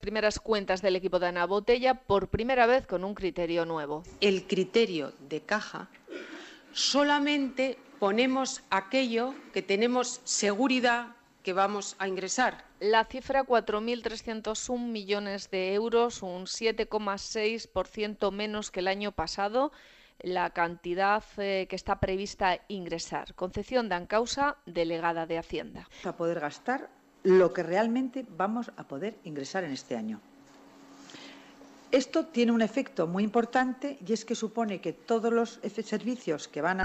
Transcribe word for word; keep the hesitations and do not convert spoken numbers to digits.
primeras cuentas del equipo de Ana Botella, por primera vez con un criterio nuevo. El criterio de caja, solamente ponemos aquello que tenemos seguridad que vamos a ingresar. La cifra, cuatro mil trescientos un millones de euros, un siete coma seis por ciento menos que el año pasado, la cantidad eh, que está prevista ingresar. Concepción Dancausa, delegada de Hacienda. Vamos a poder gastar lo que realmente vamos a poder ingresar en este año. Esto tiene un efecto muy importante y es que supone que todos los servicios que van a